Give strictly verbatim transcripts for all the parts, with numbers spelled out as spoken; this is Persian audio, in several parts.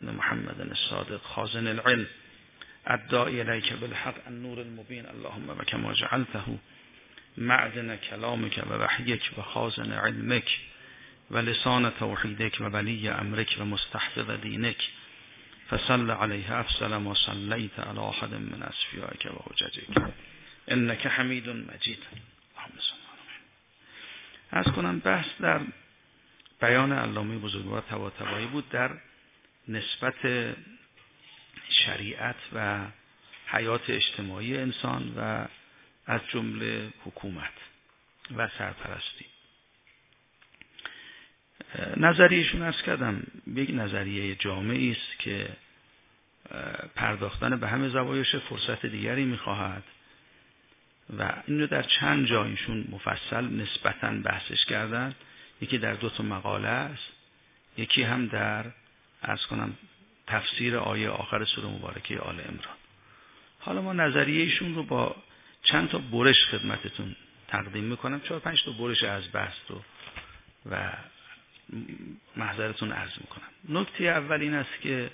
بن محمد الصادق خازن العلم الداعی الیک بالحق النور المبین اللهم و کما جعلته معدن کلامک و وحیک و خازن علمک و لسان توحیدک و ولی امرک و مستحفظ دینک فصل علیه افضل ما صلیت علی احد من اصفیائک و حججک انک حمید مجید. اللهم صل علی. از کنم بحث در بیان علامه بزرگوار طباطبایی بود در نسبت شریعت و حیات اجتماعی انسان و از جمله حکومت و سرپرستی. نظریهشون عرض کردم یک نظریه جامعی است که پرداختن به همه زوایاش فرصت دیگری میخواهد و اینو در چند جایشون مفصل نسبتاً بحثش کردن. یکی در دو تا مقاله است، یکی هم در عرض کنم تفسیر آیه آخر سوره مبارکه آل عمران. حالا ما نظریه ایشون رو با چند تا برش خدمتتون تقدیم میکنم، چهار پنج تا برش از بحث رو و محضرتون عرض میکنم. نکته اول این است که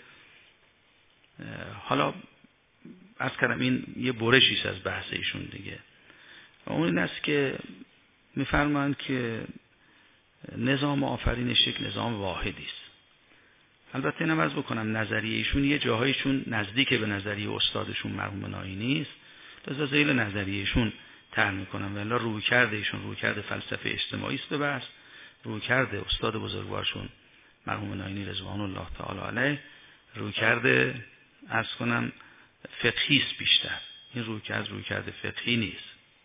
حالا عرض کردم این یه برشیست از بحث ایشون دیگه، اون این است که میفرمایند که نظام آفرینش یک نظام واحدی است. البته اینم عرض بکنم نظریه ایشون یه جاهایشون نزدیک به نظریه استادشون مرحوم ناینی است، لذا ذیل نظریه ایشون طرح میکنم، ولی روی کرده ایشون روی کرده فلسفه اجتماعی است به بحث، روی کرده استاد بزرگوارشون مرحوم ناینی رضوان الله تعالی علیه روی کرده عرض کنم فقهی است بیشتر. این روی کرده روی کرده فقهی نیست،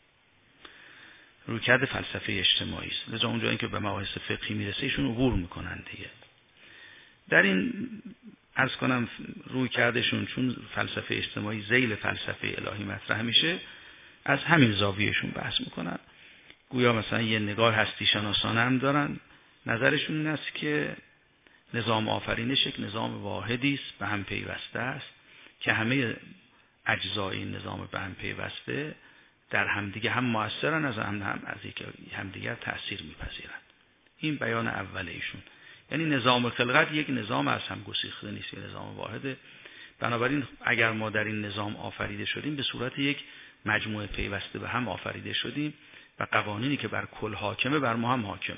روی کرده فلسفه اجتماعی است. لذا اونجا این که به مباحث فقهی میرسه ایشون عبور میکنن دیگه. در این عرض کنم روی کردشون چون فلسفه اجتماعی ذیل فلسفه الهی مطرح میشه، از همین زاویهشون بحث میکنن. گویا مثلا یه نگاه هستی شناسانه هم دارن. نظرشون این است که نظام آفرینش یک نظام واحدی است، به هم پیوسته است که همه اجزای این نظام به هم پیوسته در همدیگه هم مؤثرن، از هم هم از همدیگر تأثیر میپذیرن. این بیان اول ایشون. یعنی نظام خلقت یک نظام از هم گسیخته نیست، یک نظام واحده. بنابراین اگر ما در این نظام آفریده شدیم به صورت یک مجموعه پیوسته به هم آفریده شدیم و قوانینی که بر کل حاکمه بر ما هم حاکمه.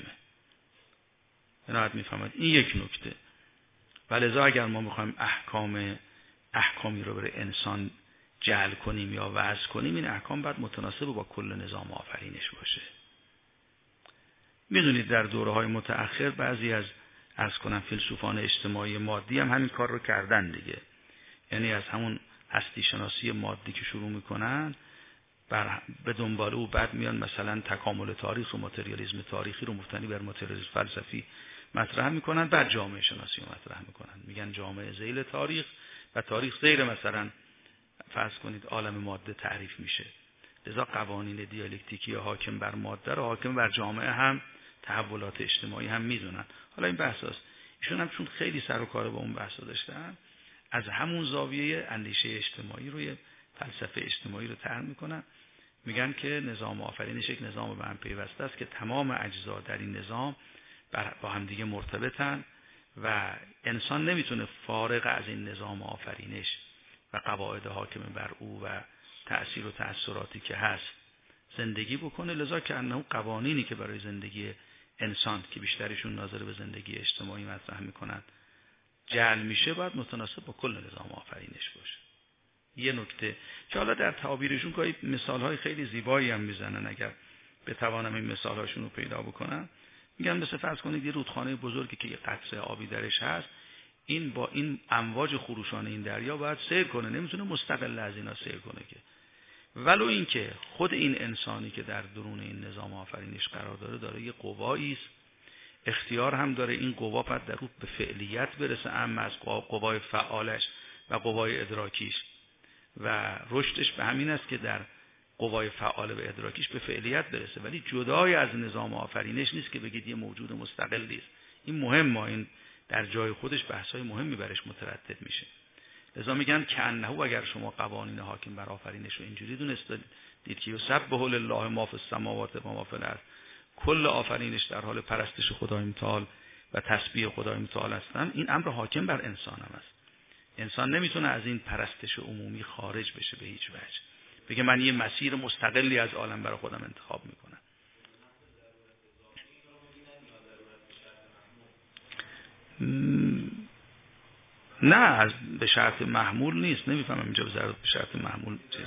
عنایت میفهمید این یک نکته. ولذا اگر ما میخوایم احکام احکامی رو برای انسان جعل کنیم یا وضع کنیم، این احکام باید متناسب با کل نظام آفرینش باشه. میدونید در دوره‌های متأخر بعضی از عرض کنم فیلسوفان اجتماعی مادی هم همین کار رو کردن دیگه. یعنی از همون هستی شناسی مادی که شروع میکنن بر به دنبال او بعد میان مثلا تکامل تاریخ و ماتریالیسم تاریخی رو مبتنی بر ماتریالیسم فلسفی مطرح میکنن، بعد جامعه شناسی رو مطرح میکنن. میگن جامعه ذیل تاریخ و تاریخ ذیل مثلا فرض کنید عالم ماده تعریف میشه. لذا قوانین دیالکتیکی حاکم بر ماده رو حاکم بر جامعه هم تحولات اجتماعی هم میدونن. حالا این بحث هست. ایشون هم چون خیلی سر و کار با اون بحث داشتن، از همون زاویه اندیشه اجتماعی روی فلسفه اجتماعی رو طرح میکنن. میگن که نظام آفرینش یک نظام به هم پیوسته است که تمام اجزا در این نظام با هم دیگه مرتبطن و انسان نمیتونه فارغ از این نظام آفرینش و قواعد حاکم بر او و تأثیر و تأثیراتی که هست زندگی بکنه. لذا که انه قوانینی که برای زندگی انسان که بیشترشون ناظر به زندگی اجتماعی مطرح میکنن جعل میشه، باید متناسب با کل نظام آفرینش باشه. یه نکته که حالا در تعابیرشون که مثالهای خیلی زیبایی هم میزنن، اگر بتوانم این مثالهاشون رو پیدا بکنم، میگن مثل فرض کنید یه رودخانه بزرگی که یه قطره آبی درش هست، این با این امواج خروشان این دریا باید سیر کنه، نمیتونه مستقل از اینا سیر کنه که. ولو این که خود این انسانی که در درون این نظام آفرینش قرار داره داره یه قوایی است، اختیار هم داره، این قوا بعد در رو به فعلیت برسه، اما از قوای فعالش و قوای ادراکیش و رشدش به همین است که در قوای فعال و ادراکیش به فعلیت برسه، ولی جدای از نظام آفرینش نیست که بگید یه موجود مستقلی است. این مهمه، این در جای خودش بحث‌های مهمی برش مترتب میشه. لذا میگن که انه اگر شما قوانین حاکم بر آفرینش رو اینجوری دونستید که یسبح لله ما فی السماوات و ما فی الارض، کل آفرینش در حال پرستش خدای متعال و تسبیح خدای متعال هستن، این امر حاکم بر انسان هم است. انسان نمیتونه از این پرستش عمومی خارج بشه به هیچ وجه، بگه من یه مسیر مستقلی از عالم برای خودم انتخاب میکنم. نه از به شرط محمول نیست. نمیفهمم اینجا ضرورت به شرط محمول چیه.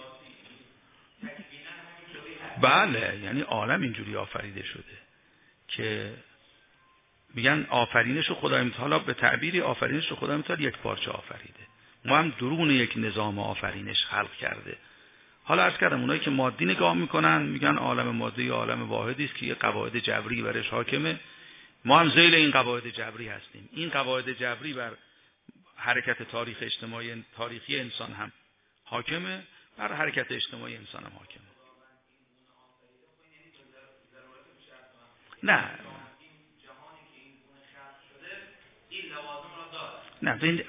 بله یعنی عالم اینجوری آفریده شده که میگن آفرینش رو خدای متعال به تعبیری آفرینش رو خدای متعال یک پارچه آفریده. ما هم درون یک نظام آفرینش خلق کرده. حالا عرض کردم اونایی که مادی نگاه میکنن میگن عالم مادی یا عالم واحدی است که یه قواعد جبری برش حاکمه. ما هم ذیل این قواعد جبری هستیم. این قواعد جبری بر حرکت تاریخ اجتماعی تاریخی انسان هم حاکمه، بر حرکت اجتماعی انسان هم حاکمه. نه نه بین...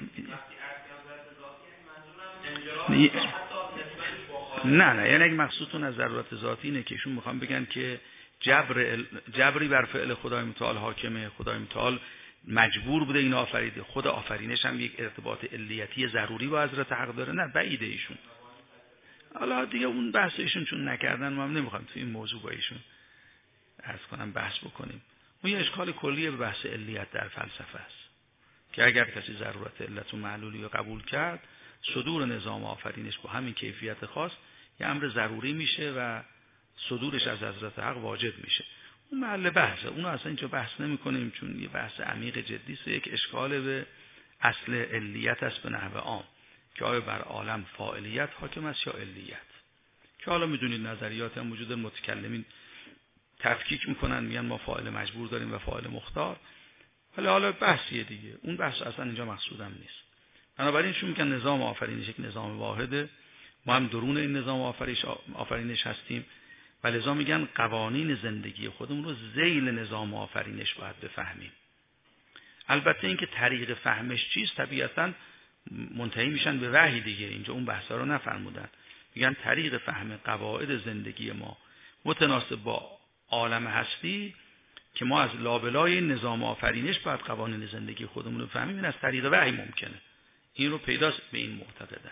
نه نه یعنی اگه مقصودتون از ضرورت ذاتی اینه که ایشون میخوام بگن که جبر جبری بر فعل خدای متعال حاکمه، خدای متعال مجبور بوده این آفریده، خود آفرینش هم یک ارتباط علیتی ضروری با حضرت حق داره. نه بعیده ایشون. حالا دیگه اون بحث ایشون چون نکردن ما هم نمیخوایم تو این موضوع با ایشون عرض کنم بحث بکنیم. اون یه اشکال کلیه به بحث علیت در فلسفه است که اگر کسی ضرورت علت و معلولی رو قبول کرد، صدور نظام آفرینش با همین کیفیت خاص یه امر ضروری میشه و صدورش از حضرت حق واجب میشه. اون محل بحثه، اونو اصلا اینجا بحث نمی کنیم چون یه بحث عمیق جدی است. یک اشکال به اصل علیت است به نحو عام که آیا بر عالم فاعلیت حاکم است یا علیت، که حالا میدونید نظریات هم وجود متکلمین تفکیک میکنن، میگن ما فاعل مجبور داریم و فاعل مختار. حالا حالا بحثیه دیگه، اون بحث اصلا اینجا مقصودم نیست. بنابراین چون میگن نظام آفرینش یک نظام واحده، ما هم درون این نظام آفرینش آفرینش هستیم و لذا میگن قوانین زندگی خودمون رو ذیل نظام آفرینش باید بفهمیم. البته اینکه طریق فهمش چیست طبیعتاً منتهی میشن به وحی دیگه، اینجا اون بحثا رو نفرمودن. میگن طریق فهم قواعد زندگی ما متناسب با عالم هستی که ما از لابلای نظام آفرینش باید قوانین زندگی خودمون رو بفهمیم، این از طریق وحی ممکنه. این رو پیداست به این معتقدن.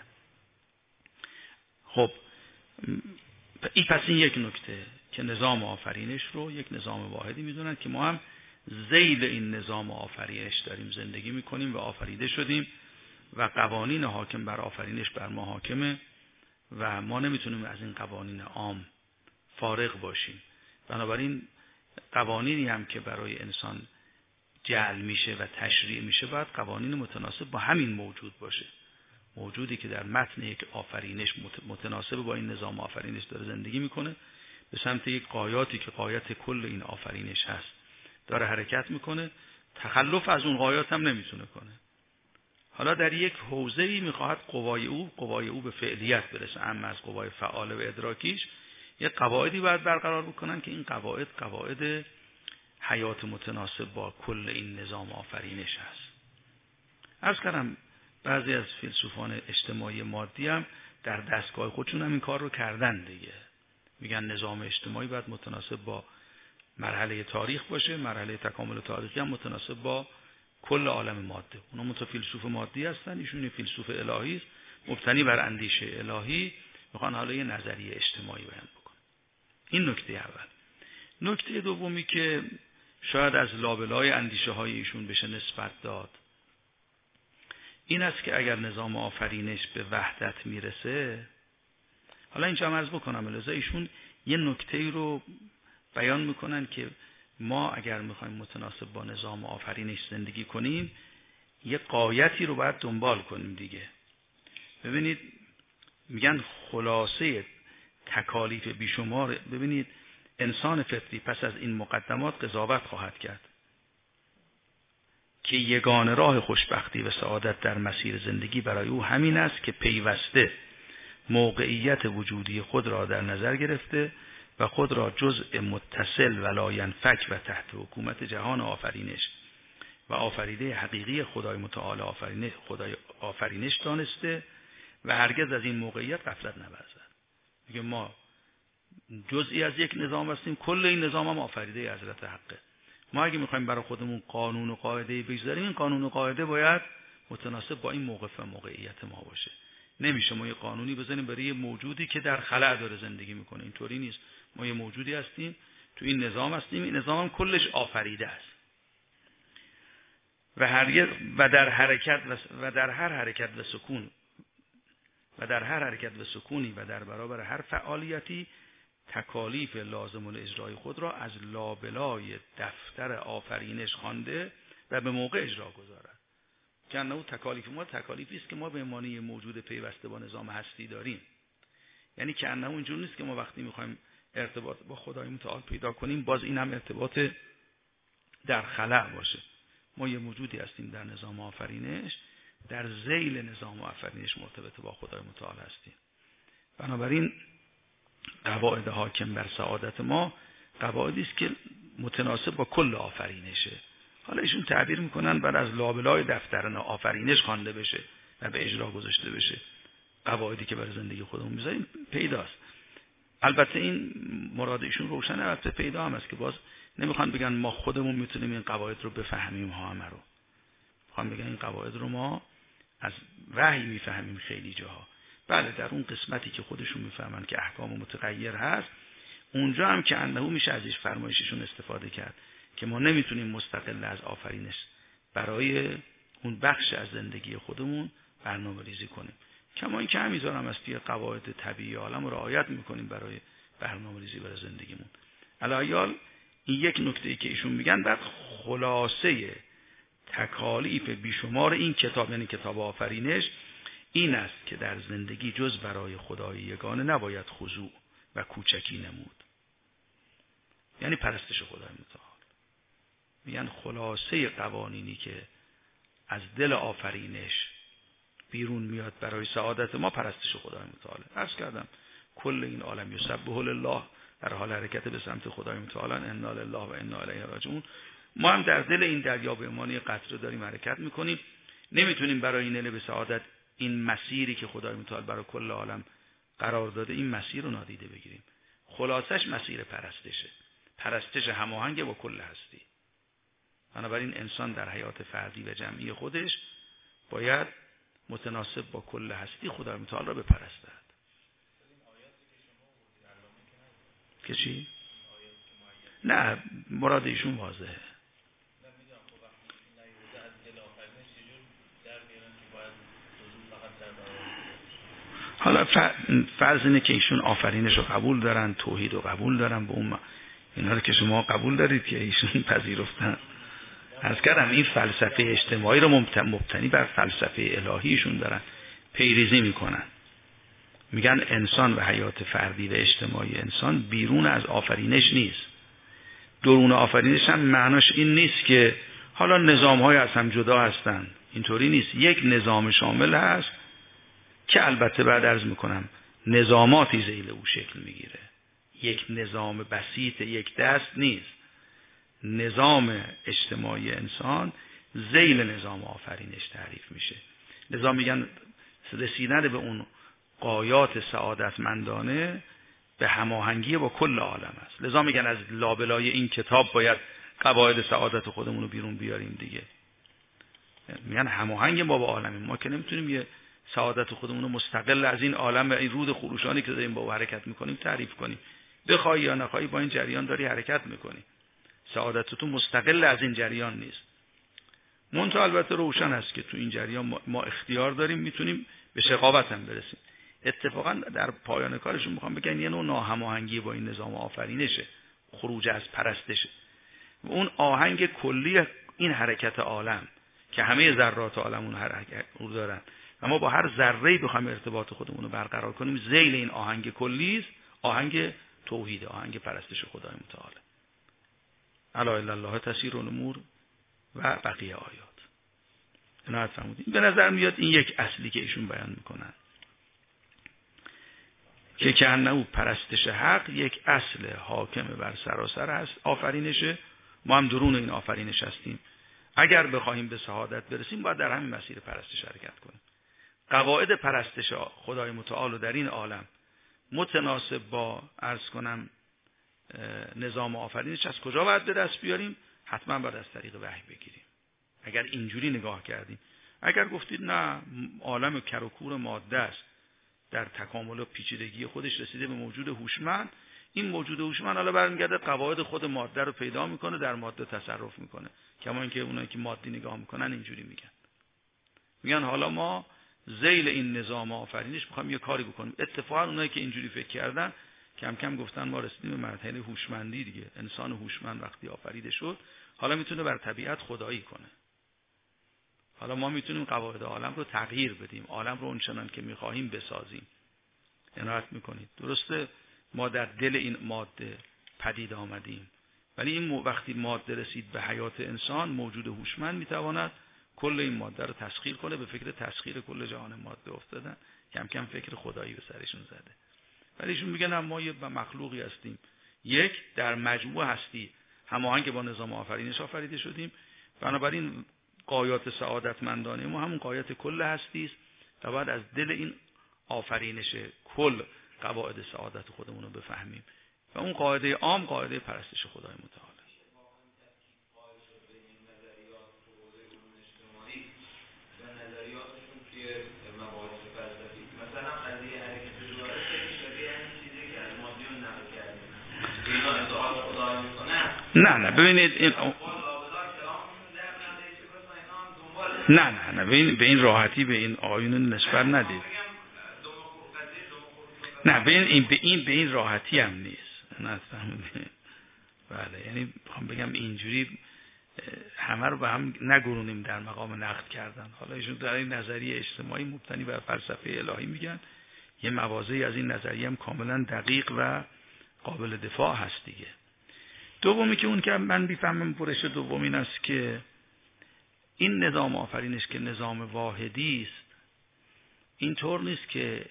خب این پس این یک نکته که نظام آفرینش رو یک نظام واحدی میدونن که ما هم ذیل این نظام آفرینش داریم زندگی میکنیم و آفریده شدیم و قوانین حاکم بر آفرینش بر ما حاکمه و ما نمیتونیم از این قوانین عام فارغ باشیم. بنابراین قوانینی هم که برای انسان جعل میشه و تشریع میشه باید قوانین متناسب با همین موجود باشه، موجودی که در متن یک آفرینش متناسب با این نظام آفرینش داره زندگی میکنه، به سمت یک غایاتی که غایت کل این آفرینش هست داره حرکت میکنه، تخلف از اون غایات هم نمیتونه کنه. حالا در یک حوزه‌ای میخواهد قوای او قوای او به فعلیت برسه، اما از قوای فعال و ادراکیش یک قواعدی باید برقرار بکنن که این قواعد قواعد حیات متناسب با کل این نظام آفرینش هست. عرض کردم بعضی از فیلسوفان اجتماعی مادی هم در دستگاه خودشون هم این کار رو کردن دیگه. میگن نظام اجتماعی باید متناسب با مرحله تاریخ باشه، مرحله تکامل تاریخی هم متناسب با کل عالم ماده. اونا مت فیلسوف مادی هستن، ایشون فیلسوف الهی است، مبتنی بر اندیشه الهی، میخوان حالا یه نظریه اجتماعی بیان بکنن. این نکته اول. نکته دومی که شاید از لابلای اندیشه های ایشون بشه نسبت داد این است که اگر نظام آفرینش به وحدت میرسه، حالا اینجا هم عرض بکنم لذا ایشون یه نکته رو بیان میکنن که ما اگر میخوایم متناسب با نظام آفرینش زندگی کنیم یه غایتی رو باید دنبال کنیم دیگه. ببینید میگن خلاصه تکالیف بیشمار، ببینید انسان فطری پس از این مقدمات قضاوت خواهد کرد که یگانه راه خوشبختی و سعادت در مسیر زندگی برای او همین است که پیوسته موقعیت وجودی خود را در نظر گرفته و خود را جزء متصل و لاینفک و تحت حکومت جهان آفرینش و آفریده حقیقی خدای متعال آفرینش خدای آفرینش دانسته و هرگز از این موقعیت غفلت نورزد. میگه ما جزئی از یک نظام هستیم، کل این نظام هم آفریده حضرت حقه. ما اگه میخوایم برای خودمون قانون و قاعده بگذاریم، این قانون و قاعده باید متناسب با این موقف و موقعیت ما باشه. نمیشه ما یه قانونی بزنیم برای یه موجودی که در خلأ داره زندگی میکنه. اینطوری نیست. ما یه موجودی هستیم، تو این نظام هستیم، این نظام هم کلش آفریده است و هر و در حرکت و در هر حرکت و سکون و در هر حرکت و سکونی و در برابر هر فعالیتی تکالیف لازم الاجرای خود را از لابلای دفتر آفرینش خوانده و به موقع اجرا گذارد. که انه تکالیف ما تکالیفی است که ما به معنی موجود پیوسته با نظام هستی داریم. یعنی که انه اینجور نیست که ما وقتی میخوایم ارتباط با خدای متعال پیدا کنیم باز این هم ارتباط در خلأ باشه. ما یه موجودی هستیم در نظام آفرینش، در ذیل نظام آفرینش مرتبط با خدای متعال هستیم. بنابراین قواعد حاکم بر سعادت ما قواعدی است که متناسب با کل آفرینشه. حالا ایشون تعبیر میکنن بعد از لابلای دفتر آفرینش خوانده بشه و به اجرا گذاشته بشه. قواعدی که برای زندگی خودمون میذاریم پیداست. البته این مراد ایشون روشنه، البته پیدا هم است که باز نمیخوان بگن ما خودمون میتونیم این قواعد رو بفهمیم ها همه رو. میخوان بگن این قواعد رو ما از وحی میفهمیم خیلی جاها. بله در اون قسمتی که خودشون میفهمن که احکام متغیر هست، اونجا هم که انه میشه ازش فرمایششون استفاده کرد که ما نمیتونیم مستقل از آفرینش برای اون بخش از زندگی خودمون برنامه ریزی کنیم. کما این که همینطور هم است که قواعد طبیعی عالم رو رعایت میکنیم برای برنامه ریزی برای زندگیمون. الایال این یک نکته‌ای که ایشون میگن بعد خلاصه تکالیف بیشمار این کتاب، یعنی کتاب آفرینش، این است که در زندگی جز برای خدای یگانه نباید خضوع و کوچکی نمود، یعنی پرستش خدای متعال. میگن خلاصه قوانینی که از دل آفرینش بیرون میاد برای سعادت ما پرستش خدای متعال. عرض کردم کل این عالم یسبح لله، در حال حرکت به سمت خدای متعال، انا لله و انا الیه راجعون. ما هم در دل این دریا به معنی قطره داریم حرکت میکنیم. نمیتونیم برای این به سعادت این مسیری که خدای متعال برای کل عالم قرار داده این مسیر رو نادیده بگیریم. خلاصش مسیر پرستشه، پرستش هماهنگ با کل هستی. بنابراین انسان در حیات فردی و جمعی خودش باید متناسب با کل هستی خدای متعال را بپرستد. که چی؟ نه مراد ایشون واضحه. حالا فرض اینه که ایشون آفرینش رو قبول دارن، توحید رو قبول دارن، به اون اینا رو که شما قبول دارید که ایشون پذیرفتن. عرض کردم این فلسفه اجتماعی رو مبتنی بر فلسفه الهیشون دارن پیریزی میکنن. میگن انسان و حیات فردی و اجتماعی انسان بیرون از آفرینش نیست. درون آفرینش هم معناش این نیست که حالا نظام‌های از هم جدا هستن. اینطوری نیست. یک نظام شامل هست که البته بعد عرض میکنم نظاماتی ذیل او شکل میگیره. یک نظام بسیط یک دست نیست. نظام اجتماعی انسان ذیل نظام آفرینش تعریف میشه. لذا میگن رسیدن به اون غایات سعادتمندانه به هماهنگی با کل عالم است. لذا میگن از لابلای این کتاب باید قواعد سعادت خودمون رو بیرون بیاریم دیگه. میگن هماهنگ ما با عالم. ما که نمیتونیم یه سعادت خودمون رو مستقل از این عالم و این رود خروشانی که داریم با حرکت میکنیم تعریف کنیم. بخوای یا نخوای با این جریان داری حرکت میکنی. سعادت تو مستقل از این جریان نیست. منتها البته روشن است که تو این جریان ما اختیار داریم، میتونیم به شقاوت هم برسیم. اتفاقا در پایان کارشون میخوام بگن یه نوع ناهماهنگی با این نظام آفرینشه، خروج از پرستشه. اون آهنگ کلی این حرکت عالم که همه ذرات عالم اون حرکت رو دارن و ما با هر ذره‌ای بخوایم ارتباط خودمون رو برقرار کنیم ذیل این آهنگ کلی است، آهنگ توحید، آهنگ پرستش خدای متعال. الا الا الله تسیر الامور و بقیه آیات. عنایت فرمودین. به نظر میاد این یک اصلی که ایشون بیان میکنن که کانه پرستش حق یک اصل حاکم بر سراسر هست آفرینشه. ما هم درون این آفرینش هستیم. اگر بخوایم به سعادت برسیم باید در همین مسیر پرستش حرکت کنیم. قواعد پرستش خدای متعال در این عالم متناسب با عرض کنم نظام آفرینش از کجا باید به دست بیاریم؟ حتما باید از طریق وحی بگیریم. اگر اینجوری نگاه کردیم اگر گفتید نه عالم کر و کور ماده است، در تکامل و پیچیدگی خودش رسیده به موجود هوشمند، این موجود هوشمند حالا برمیگرده قواعد خود ماده رو پیدا میکنه، در ماده تصرف میکنه. کما اینکه اونایی که مادی نگاه میکنن اینجوری میگن، میگن حالا ما ذیل این نظام آفرینش میخوایم یه کاری بکنیم. اتفاقا اونایی که اینجوری فکر کردن کم کم گفتن ما رسیدیم به مرحله هوشمندی دیگه. انسان هوشمند وقتی آفریده شد حالا میتونه بر طبیعت خدایی کنه. حالا ما میتونیم قواعد عالم رو تغییر بدیم، عالم رو اونچنان که میخواهیم بسازیم. عنایت میکنید درسته ما در دل این ماده پدید آمدیم، ولی این وقتی ماده رسید به حیات انسان، موجود هوشمند میتواند کل این ماده رو تسخیر کنه. به فکر تسخیر کل جهان ماده افتادن، کم کم فکر خدایی به سرشون زده. ولی ایشون میگن ما یه مخلوقی هستیم، یک در مجموع هستی هماهنگ با نظام آفرینش آفریده شدیم. بنابراین غایات سعادتمندانه ما همون غایت کل هستی است و بعد از دل این آفرینش کل قواعد سعادت خودمون رو بفهمیم و اون قاعده عام قاعده پرستش خدای متعال. نه نه ببینید این نه نه نه ببین به این راحتی به این آیون نسبت ندید. نه ببین این به این به این راحتی هم نیست. نه بله، یعنی میخوام بگم اینجوری همه رو به هم نگرونیم در مقام نقد کردن. حالا ایشون در این نظریه اجتماعی مبتنی بر فلسفه الهی میگن، یه مواضعی از این نظریه هم کاملا دقیق و قابل دفاع هست دیگه. دومی که اون که من بیفهمم پرش دوم این است که این نظام آفرینش که نظام واحدی است، اینطور نیست که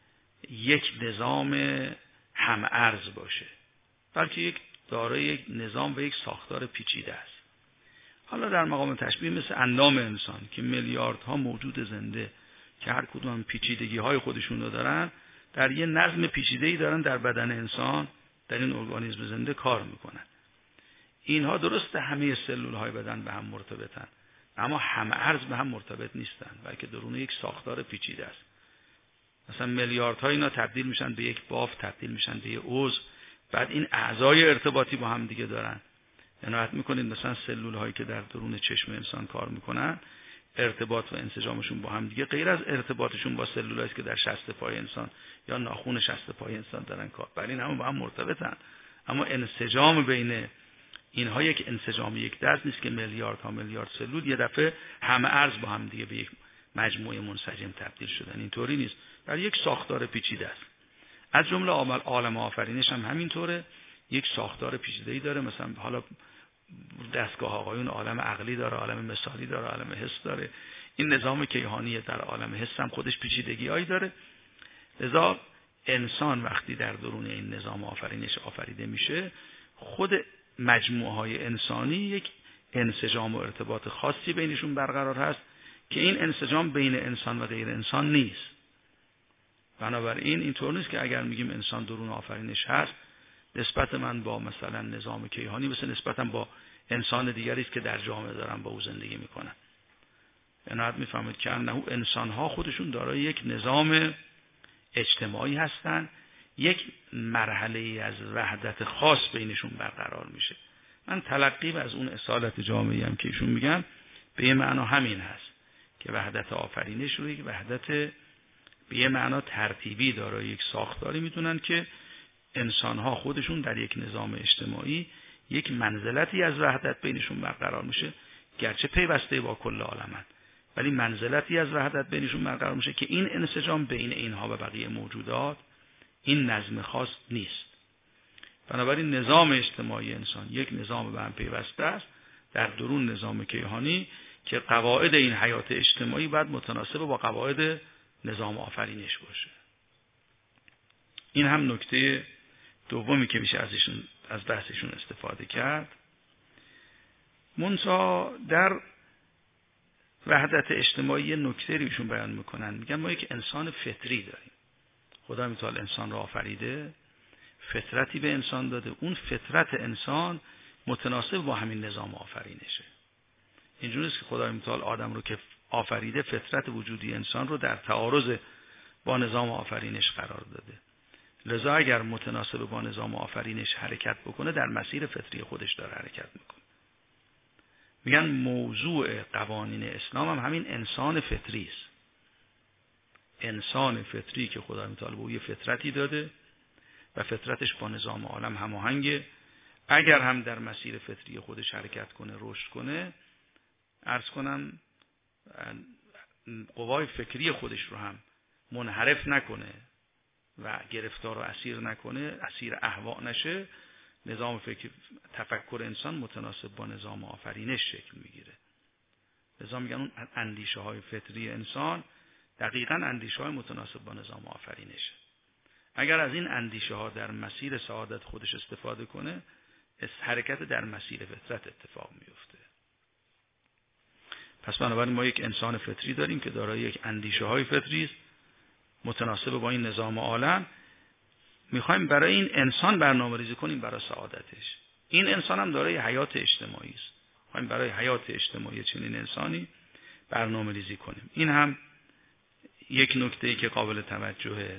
یک نظام هم ارز باشه، بلکه یک دارای یک نظام و یک ساختار پیچیده است. حالا در مقام تشبیه مثل اندام انسان که میلیاردها موجود زنده که هر کدوم پیچیدگی های خودشون رو دارن، در یه نظم پیچیده‌ای دارن در بدن انسان، در این ارگانیسم زنده کار میکنن. اینها درسته همه سلول های بدن به هم مرتبطن، اما هم ارز به هم مرتبط نیستن، بلکه درون یک ساختار پیچیده است. مثلا میلیاردها اینا تبدیل میشن به یک بافت، تبدیل میشن به یک عضو، بعد این اعضای ارتباطی با هم دیگه دارن. عنایت میکنید مثلا سلول هایی که در درون چشم انسان کار میکنن، ارتباط و انسجامشون با هم دیگه غیر از ارتباطشون با سلول هایی که در شست پای انسان یا ناخن شست پای انسان دارن کار، ولی این هم با هم مرتبطن. اما انسجام بین اینها یک انسجام یک دست نیست که میلیاردها میلیارد سلول یه دفعه همه ارز با هم دیگه به یک مجموعه منسجم تبدیل شدن. اینطوری نیست، در یک ساختار پیچیده است. از جمله عمل عالم آفرینش هم همینطوره، یک ساختار پیچیده‌ای داره. مثلا حالا دستگاه آقایون عالم عقلی داره، عالم مثالی داره، عالم حس داره. این نظام کیهانی در عالم حس هم خودش پیچیدگی‌هایی داره. لذا انسان وقتی در درون این نظام آفرینش آفریده میشه، خود مجموعه های انسانی یک انسجام و ارتباط خاصی بینشون برقرار هست که این انسجام بین انسان و غیر انسان نیست. بنابراین اینطور نیست که اگر میگیم انسان درون آفرینش هست، نسبت من با مثلا نظام کیهانی مثل نسبتم با انسان دیگری است که در جامعه دارن با او زندگی میکنن. عنایت میفهمید که انه انسان ها خودشون دارای یک نظام اجتماعی هستن، یک مرحله از وحدت خاص بینشون برقرار میشه. من تلقی از اون اصالت جامعی هم که ایشون میگن به یه معنا همین هست که وحدت آفرینش رو یک وحدت به یه معنا ترتیبی داره، یک ساختاری میدونن که انسان‌ها خودشون در یک نظام اجتماعی یک منزلتی از وحدت بینشون برقرار میشه، گرچه پیوسته با کل عالمن، ولی منزلتی از وحدت بینشون برقرار میشه که این انسجام بین اینها و بقیه موجودات این نظم خاص نیست. بنابراین نظام اجتماعی انسان یک نظام به هم پیوسته است در درون نظام کیهانی که قواعد این حیات اجتماعی باید متناسب با قواعد نظام آفرینش باشه. این هم نکته دومی که میشه ازشون از بحثشون استفاده کرد. منتها در وحدت اجتماعی نکته ایشون بیان میکنن، میگن ما یک انسان فطری داریم. خدا متعال انسان را آفریده، فطرتی به انسان داده، اون فطرت انسان متناسب با همین نظام آفرینشه. اینجوری است که خدای متعال آدم رو که آفریده فطرت وجودی انسان رو در تعارض با نظام آفرینش قرار داده. لذا اگر متناسب با نظام آفرینش حرکت بکنه در مسیر فطری خودش داره حرکت میکنه. میگن موضوع قوانین اسلام هم همین انسان فطری است. انسان فطری که خدا متعال به او یه فطرتی داده و فطرتش با نظام عالم هماهنگه. اگر هم در مسیر فطری خودش حرکت کنه، رشد کنه، عرض کنم قوای فکری خودش رو هم منحرف نکنه و گرفتار و اسیر نکنه، اسیر اهوا نشه، نظام فکر تفکر انسان متناسب با نظام آفرینش شکل میگیره. لذا میگن اون اندیشه های فطری انسان دقیقاً اندیشه های متناسب با نظام آفرینشه. اگر از این اندیشه ها در مسیر سعادت خودش استفاده کنه، حرکت در مسیر فطرت اتفاق میفته. پس بنابراین ما یک انسان فطری داریم که دارای یک اندیشه های فطری است متناسب با این نظام عالم. میخوایم برای این انسان برنامه ریزی کنیم برای سعادتش. این انسان هم دارای حیات اجتماعی است. میخوایم برای حیات اجتماعی چنین انسانی برنامه ریزی کنیم. این هم یک نکته‌ای که قابل توجهه.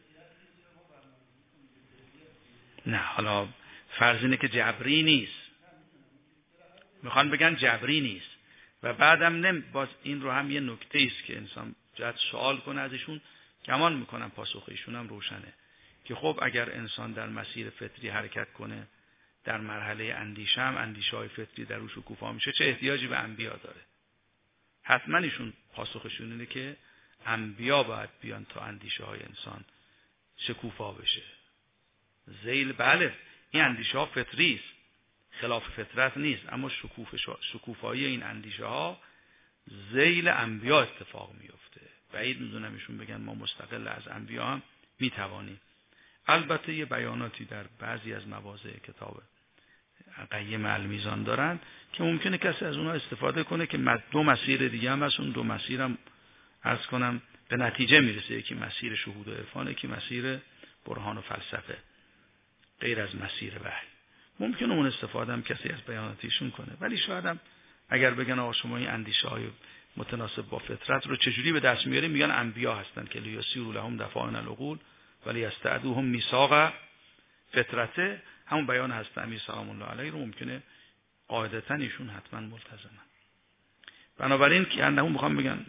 نه حالا فرض اینه که جبری نیست. میخوان بگن جبری نیست و بعدم نم باز این رو هم یه نکته است که انسان باید سوال کنه ازشون. گمان میکنم پاسخ ایشون هم روشنه که خب اگر انسان در مسیر فطری حرکت کنه، در مرحله اندیشه هم اندیشه های فطری در روش شکوفا میشه، چه احتیاجی به انبیا داره؟ حتما ایشون پاسخشون اینه که انبیا باید بیان تا اندیشه های انسان شکوفا بشه. ذیل بله این اندیشه ها فطری است، خلاف فطرت نیست، اما شکوفایی این اندیشه ها ذیل انبیا اتفاق میفته. بعید میدونم ایشون بگن ما مستقل از انبیا هم میتوانیم. البته یه بیاناتی در بعضی از مواضع کتاب قیم المیزان دارن که ممکنه کسی از اونها استفاده کنه که دو مسیر دیگه هم هست، اون دو مسیرم عرض کنم به نتیجه میرسه، یکی مسیر شهود و عرفان، یکی مسیر برهان و فلسفه غیر از مسیر وحی. ممکنه اون استفاده هم کسی از بیاناتیشون کنه، ولی شاید هم اگر بگن آقا شما این اندیشه های متناسب با فطرت رو چجوری به دست میاریم، میگن انبیا هستن که لیسیروا لهم دفاعن العقول ولی یستعدوهم میثاق فطرته. همون بیان هست امیر سلام الله علیه رو ممکنه قاعدتا ایشون حتما ملتزمن. بنابراین که اندهون میخوام بگن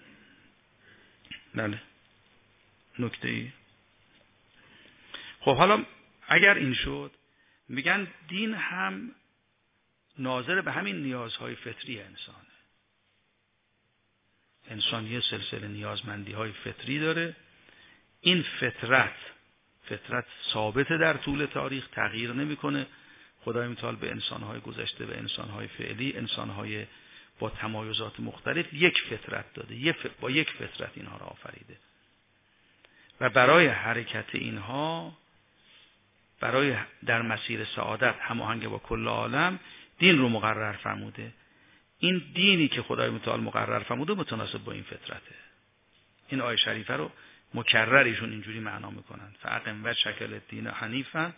بله نکته ای. خب حالا اگر این شد، میگن دین هم ناظر به همین نیازهای فطری انسانه. انسان یه سلسله نیازمندی های فطری داره. این فطرت فطرت ثابته در طول تاریخ، تغییر نمیکنه. خدای متعال به انسانهای گذشته و انسانهای فعلی، انسانهای با تمایزات مختلف یک فطرت داده، یک ف... با یک فطرت اینها را آفریده و برای حرکت اینها، برای در مسیر سعادت هماهنگ با کل عالم دین رو مقرر فرموده. این دینی که خدای متعال مقرر فرموده متناسب با این فطرته. این آیه شریفه رو مکرر ایشون اینجوری معنا میکنن: فاقم و شکل دین حنیفا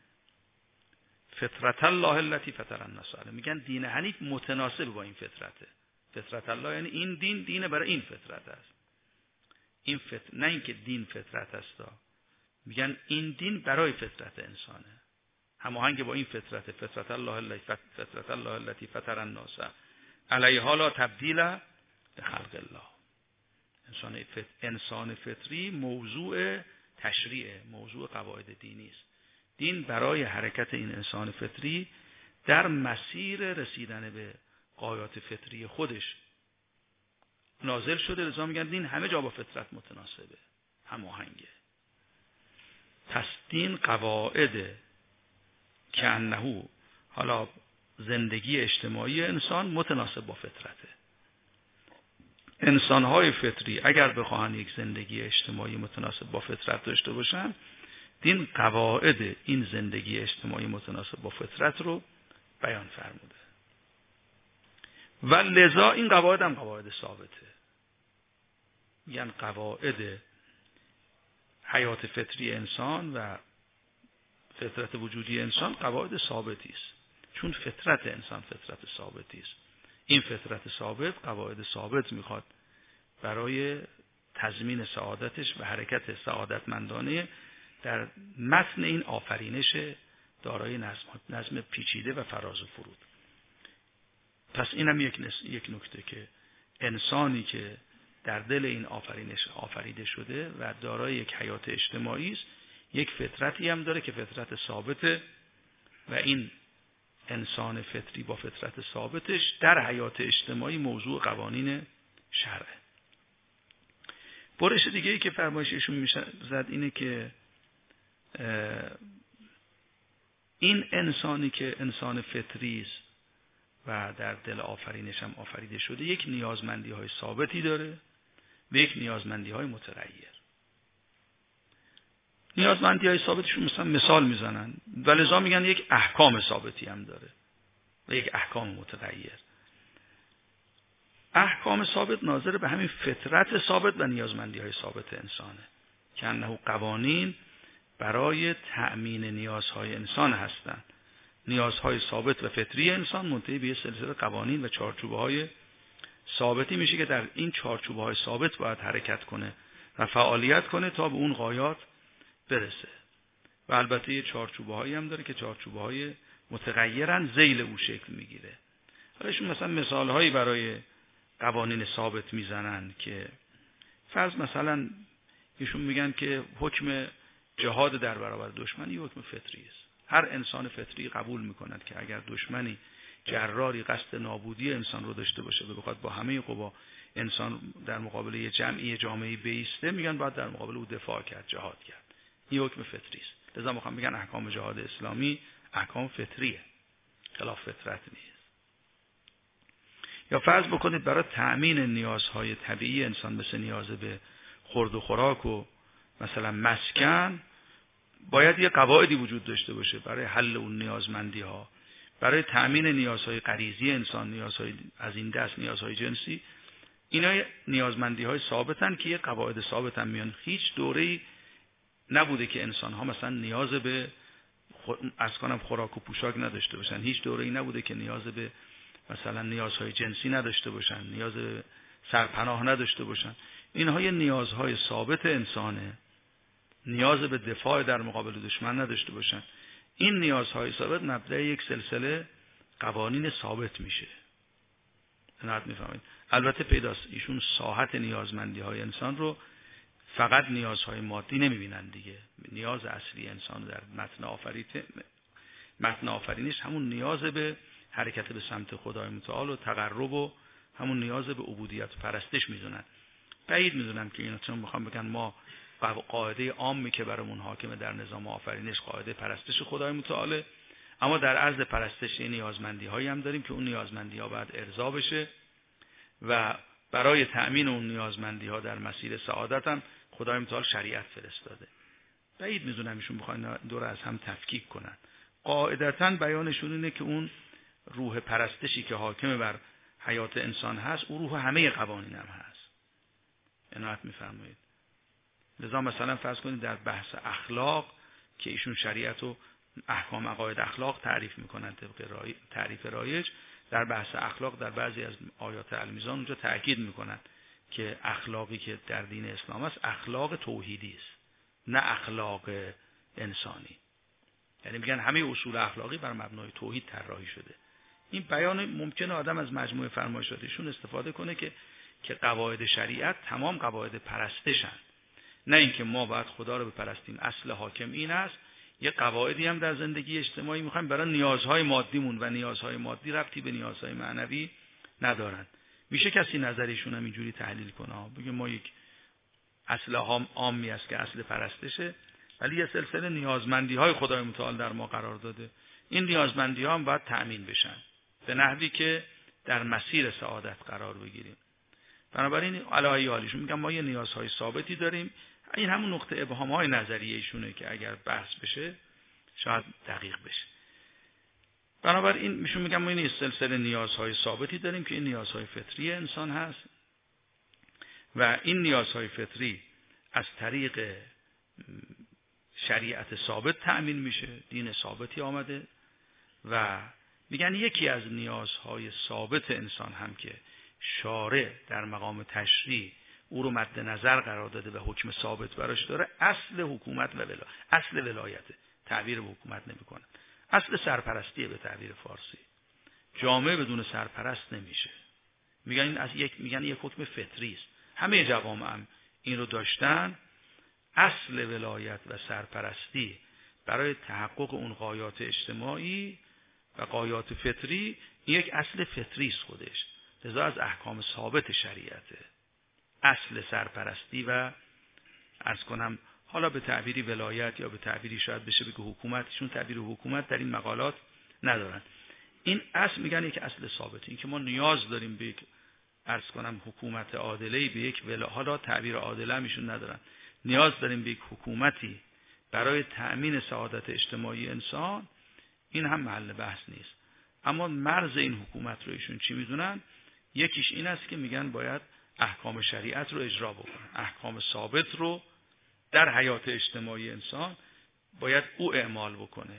فطرت الله التي فطر الناس علیها. میگن دین حنیف متناسب با این فطرته. فطرت الله یعنی این دین دین برای این فطرت است. این فطر... نه اینکه دین فطرت است، میگن این دین برای فطرت انسانه، هماهنگ با این فطرت. فطرت الله التي فطرت الله التي فطر الناس علیها لا تبدیل لخلق الله. انسان فطر... انسان فطری موضوع تشریع، موضوع قواعد دینی است. دین برای حرکت این انسان فطری در مسیر رسیدن به غایات فطری خودش نازل شده. لذا میگن دین همه جا با فطرت متناسبه، هماهنگه. پس دین قواعد که انه حالا زندگی اجتماعی انسان متناسب با فطرته. انسان‌های فطری اگر بخواهند یک زندگی اجتماعی متناسب با فطرت داشته باشن، دین قواعد این زندگی اجتماعی متناسب با فطرت رو بیان فرموده و لذا این قواعد هم قواعد ثابته. یعنی قواعد حیات فطری انسان و فطرت وجودی انسان قواعد ثابتی است، چون فطرت انسان فطرت ثابتی است. این فطرت ثابت قواعد ثابت میخواد برای تضمین سعادتش و حرکت سعادتمندانه در متن این آفرینش دارای نظم نظم پیچیده و فراز و فرود. پس اینم یک یک نکته که انسانی که در دل این آفرینش آفریده شده و دارای یک حیات اجتماعی است، یک فطرتی هم داره که فطرت ثابته و این انسان فطری با فطرت ثابتش در حیات اجتماعی موضوع قوانین شرعه. برش دیگه ای که فرمایششون میشه زد اینه که این انسانی که انسان فطری است و در دل آفرینش هم آفریده شده، یک نیازمندی های ثابتی داره و یک نیازمندی های متغیر. نیازمندی های ثابتشون مثلا مثال میزنن و لذا میگن یک احکام ثابتی هم داره و یک احکام متغیر. احکام ثابت ناظر به همین فطرت ثابت و نیازمندی های ثابت انسانه که انه قوانین برای تأمین نیازهای انسان هستند. نیازهای ثابت و فطری انسان منتهی به سلسله قوانین و چارچوبه های ثابتی میشه که در این چارچوبه های ثابت باید حرکت کنه و فعالیت کنه تا به اون غایات برسه. و البته یه چارچوبه هایی هم داره که چارچوبه های متغیرن ذیل او شکل میگیره. حالا ایشون مثلا مثال هایی برای قوانین ثابت میزنن که فرض مثلا ایشون میگن که حکم جهاد در برابر دشمنی حکم فطری است. هر انسان فطری قبول میکند که اگر دشمنی جراری قصد نابودی انسان رو داشته باشه و بخواد با همه قوا انسان در مقابل یه جمعی جامعی بیسته، میگن باید در مقابل او دفاع کرد، جهاد کرد. این حکم فطری است. لذا میخوام میگن احکام جهاد اسلامی احکام فطریه، خلاف فطرت نیست. یا فرض بکنید برای تأمین نیازهای طبیعی انسان مثل نیاز به خورد و خوراک و مثلا مسکن باید یه قواعدی وجود داشته باشه برای حل اون نیازمندی ها. برای تأمین نیازهای غریزی انسان، نیازهای از این دست، نیازهای جنسی، اینا نیازمندی های ثابتن که یه قواعد ثابتن میان. هیچ دوره‌ای نبوده که انسان ها مثلا نیاز به از کنم خوراک و پوشاک نداشته باشن. هیچ دوره‌ای نبوده که نیاز به مثلا نیازهای جنسی نداشته باشن، نیاز به سرپناه نداشته باشن. اینها یه نیازهای ثابت انسانه. نیاز به دفاع در مقابل دشمن نداشته باشن. این نیازهای ثابت مبدأ یک سلسله قوانین ثابت میشه. نهایت میفهمید. البته پیداست ایشون ساحت نیازمندی های انسان رو فقط نیازهای مادی نمیبینن دیگه. نیاز اصلی انسان در متن آفریت متن آفرینش همون نیاز به حرکت به سمت خدای متعال و تقرب و همون نیاز به عبودیت و پرستش میدونن. بعید میدونم که اینا چون میخوام بگن ما قاعده عامی که برامون حاکمه در نظام آفرینش قاعده پرستش خدای متعال، اما در عرض پرستش نیازمندی هایی هم داریم که اون نیازمندی ها باید ارضا بشه و برای تأمین اون نیازمندی ها در مسیر سعادت هم خدای متعال شریعت فرستاده. بعید میدونم ایشون بخواین دور از هم تفکیک کنن. قاعدتاً بیانشون اینه که اون روح پرستشی که حاکم بر حیات انسان هست، اون روح همه قوانین هم هست. عنایت میفرمایید. لذا مثلا فرض کنید در بحث اخلاق که ایشون شریعت و احکام عقاید اخلاق تعریف میکنن طبق رای... تعریف رایج، در بحث اخلاق در بعضی از آیات المیزان اونجا تأکید میکنن که اخلاقی که در دین اسلام است اخلاق توحیدی است، نه اخلاق انسانی. یعنی میگن همه اصول اخلاقی بر مبنای توحید طراحی شده. این بیان ممکنه آدم از مجموعه فرمایشاتشون استفاده کنه که که قواعد شریعت تمام قواعد پرستشن، نه اینکه ما باید خدا رو بپرستیم. اصل حاکم این است. یه قواعدی هم در زندگی اجتماعی میخوایم برای نیازهای مادیمون و نیازهای مادی ربطی به نیازهای معنوی ندارن. میشه کسی نظریشون هم اینجوری تحلیل کنه، بگه ما یک اصل عامی است که اصل پرستشه، ولی یه سلسله نیازمندی های خدای متعال در ما قرار داده. این نیازمندی ها هم باید تأمین بشن به نحوی که در مسیر سعادت قرار بگیریم. بنابراین علاوه حالیشون میگم ما یه نیازهای ثابتی داریم. این همون نقطه ابهام های نظریه ایشونه که اگر بحث بشه شاید دقیق بشه. بنابراین میشون میگم ما این سلسله نیازهای ثابتی داریم که این نیازهای فطری انسان هست و این نیازهای فطری از طریق شریعت ثابت تأمین میشه. دین ثابتی آمده و میگن یکی از نیازهای ثابت انسان هم که شارع در مقام تشریع او رو مد نظر قرار داده و حکم ثابت براش داره، اصل حکومت و ولایت، اصل ولایته. تعبیر به حکومت نمیکنه، اصل سرپرستیه به تعبیر فارسی. جامعه بدون سرپرست نمیشه. میگن این از یک میگن یک حکم فطری است. همه جوامع هم این رو داشتن. اصل ولایت و سرپرستی برای تحقق اون غایات اجتماعی و غایات فطری، این یک اصل فطری است خودش. لذا از احکام ثابت شریعته. اصل سرپرستی و عرض کنم حالا به تعبیری ولایت یا به تعبیری شاید بشه بگه حکومت، چون تعبیر حکومت در این مقالات ندارن. این اصل میگن یک اصل ثابته، این که ما نیاز داریم به یک عرض کنم حکومت عادله‌ای، به یک ولا، حالا تعبیر عادله هم ایشون ندارن، نیاز داریم به یک حکومتی برای تأمین سعادت اجتماعی انسان. این هم محل بحث نیست. اما مرز این حکومت رو ایشون چی میدونن؟ یکیش این است که میگن باید احکام شریعت رو اجرا بکنه، احکام ثابت رو در حیات اجتماعی انسان باید او اعمال بکنه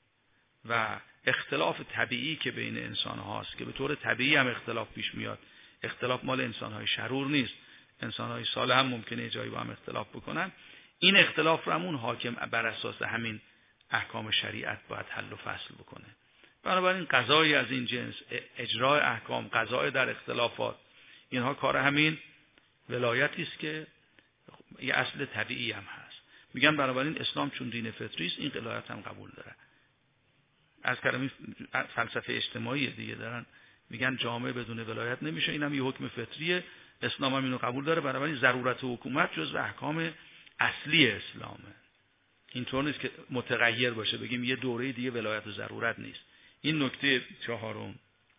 و اختلاف طبیعی که بین انسان هاست که به طور طبیعی هم اختلاف پیش میاد، اختلاف مال انسان های شرور نیست، انسان های صالح هم ممکنه جایی با هم اختلاف بکنن، این اختلاف رو همون حاکم بر اساس همین احکام شریعت باید حل و فصل بکنه. بنابراین قضایی از این جنس، اجرای احکام، قضای در اختلافات، اینها کار همین ولایتی است که یه اصل طبیعی هم هست. میگن بنابراین اسلام چون دین فطری است، این ولایت هم قبول داره. از کلمه فلسفه اجتماعی دیگه دارن، میگن جامعه بدون ولایت نمیشه، اینم یه حکم فطریه، اسلام هم اینو قبول داره. بنابراین ضرورت حکومت جزو احکام اصلی اسلامه. اینطور نیست که متغیر باشه بگیم یه دوره دیگه ولایت و ضرورت نیست. این نکته چهارم.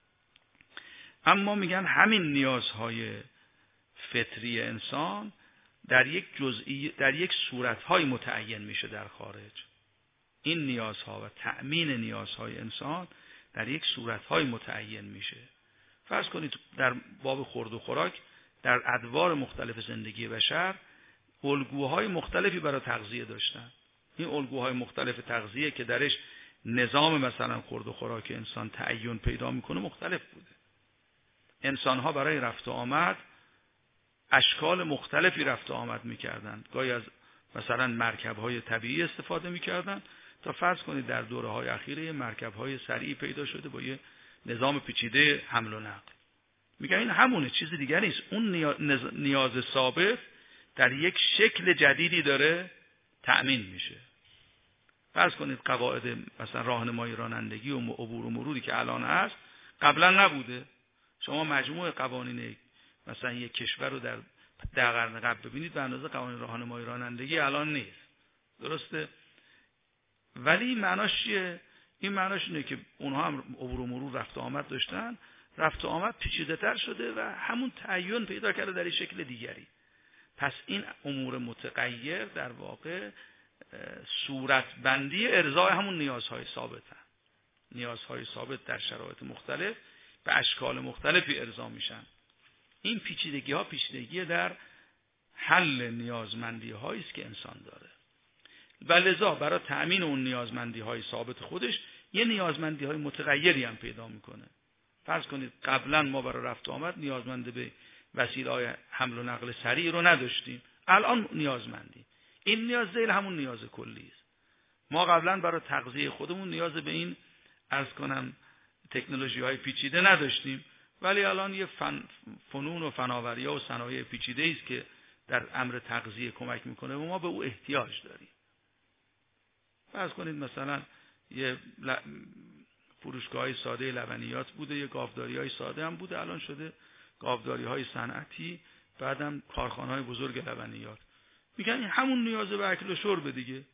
اما میگن همین نیازهای فطری انسان در یک جزئی در یک صورت‌های متعین میشه در خارج. این نیازها و تأمین نیازهای انسان در یک صورت‌های متعین میشه. فرض کنید در باب خورد و خوراک در ادوار مختلف زندگی بشر الگوهای مختلفی برای تغذیه داشتن. این الگوهای مختلف تغذیه که درش نظام مثلا خورد و خوراک انسان تعین پیدا میکنه مختلف بوده. انسان‌ها برای رفت و آمد اشکال مختلفی رفت و آمد میکردن. گاهی از مثلا مرکب‌های طبیعی استفاده میکردن تا فرض کنید در دوره‌های اخیره مرکب‌های سریعی پیدا شده با یه نظام پیچیده حمل و نقل. میگن این همونه، چیز دیگه نیست. اون نیاز ثابت در یک شکل جدیدی داره تأمین میشه. فرض کنید قواعد مثلا راهنمایی رانندگی و عبور و مروری که الان هست قبلا نبوده. شما مجموع قوانین مثلا یک کشور رو در ده قرن قبل ببینید به اندازه قوانین راهنمایی رانندگی الان نیست. درسته؟ ولی معناش چیه؟ این معناش اینه که اونها هم عبور و مرور رفت و آمد داشتن، رفت و آمد پیچیده‌تر شده و همون تعین پیدا کرده در این شکل دیگری. پس این امور متغیر در واقع صورت بندی ارضای همون نیازهای ثابتن. نیازهای ثابت در شرایط مختلف به اشکال مختلفی ارضا میشن. این پیچیدگی ها پیچیدگی در حل نیازمندی هایی است که انسان داره و لذا برای تأمین اون نیازمندی های ثابت خودش یه نیازمندی های متغیری هم پیدا میکنه. فرض کنید قبلا ما برای رفت و آمد نیازمند به وسیله های حمل و نقل سریع رو نداشتیم، الان نیازمندیم. این نیاز ذیل همون نیاز کلی است. ما قبلا برای تغذیه خودمون نیاز به این عرض کنم تکنولوژی های پیچیده نداشتیم، ولی الان یه فن، فنون و فناوری‌ها و صنایع پیچیده است که در امر تغذیه کمک میکنه و ما به او احتیاج داریم. فرض کنید مثلا یه ل... فروشگاه‌های ساده لبنیات بوده، یه گاوداری‌های ساده هم بوده، الان شده گاوداری‌های صنعتی، بعدم کارخانه‌های بزرگ لبنیات. میگن همون نیاز به اکل و شرب دیگه.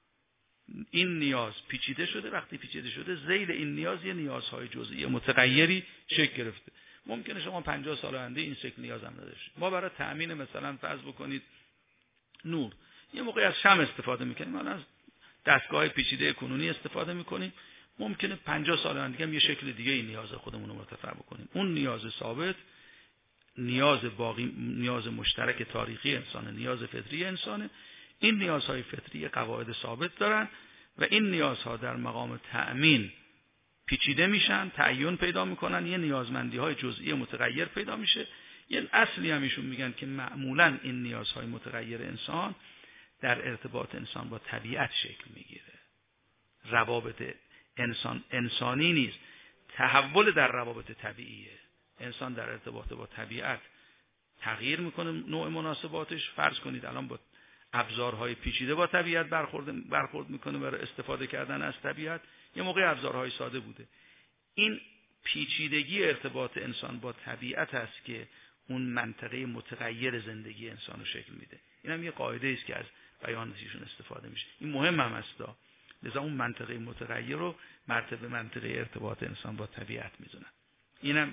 این نیاز پیچیده شده، وقتی پیچیده شده ذیل این نیاز یه نیازهای جزئی متغیری شکل گرفته. ممکنه شما پنجاه سال آینده این شکل نیاز هم نداشته. ما برای تأمین مثلا فرض بکنید نور یه موقعی از شمع استفاده میکنیم، الان از دستگاه پیچیده کنونی استفاده میکنیم، ممکنه پنجاه سال آینده هم یه شکل دیگه این نیاز خودمون رو مرتفع بکنیم. اون نیاز ثابت، نیاز باقی، نیاز مشترک تاریخی انسانه، نیاز فطری انسانه. این نیازهای فطری قواعد ثابت دارن و این نیازها در مقام تأمین پیچیده میشن، تعین پیدا میکنن، یه نیازمندی های جزئی متغیر پیدا میشه. یه اصلی هم ایشون میگن که معمولا این نیازهای متغیر انسان در ارتباط انسان با طبیعت شکل میگیره. روابط انسان انسانی نیست، تحول در روابط طبیعیه. انسان در ارتباط با طبیعت تغییر میکنه نوع مناسباتش. فرض کنید الان با ابزارهای پیچیده با طبیعت برخورد برخورد میکنه برای استفاده کردن از طبیعت. یه موقع ابزارهای ساده بوده. این پیچیدگی ارتباط انسان با طبیعت است که اون منطقه متغیر زندگی انسان رو شکل میده. این هم یه قاعده است که از بیانشون استفاده میشه. این مهم هم است. لذا اون منطقه متغیر رو مرتبه منطقه ارتباط انسان با طبیعت میدونن. اینم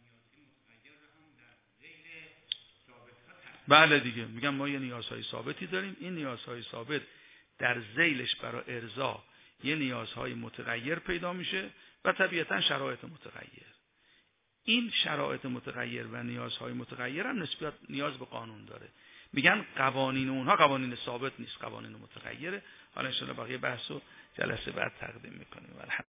بله دیگه، میگم ما یه نیازهای ثابتی داریم. این نیازهای ثابت در ذیلش برای ارضا یه نیازهای متغیر پیدا میشه و طبیعتا شرایط متغیر. این شرایط متغیر و نیازهای متغیر هم نسبت نیاز به قانون داره. میگن قوانین اونها قوانین ثابت نیست، قوانین متغیره. حالا ان شاءالله بقیه بحثو جلسه بعد تقدیم میکنیم.